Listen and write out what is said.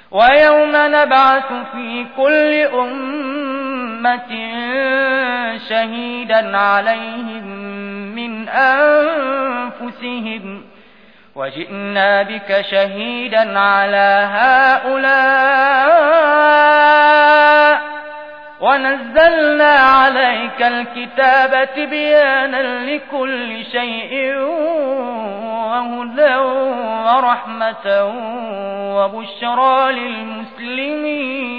ويوم نبعث في كل أمة شهيدا عليهم من أنفسهم وجئنا بك شهيدا على هؤلاء ونزلنا عليك الكتاب تبيانا لكل شيء وهدى ورحمة وبشرى للمسلمين.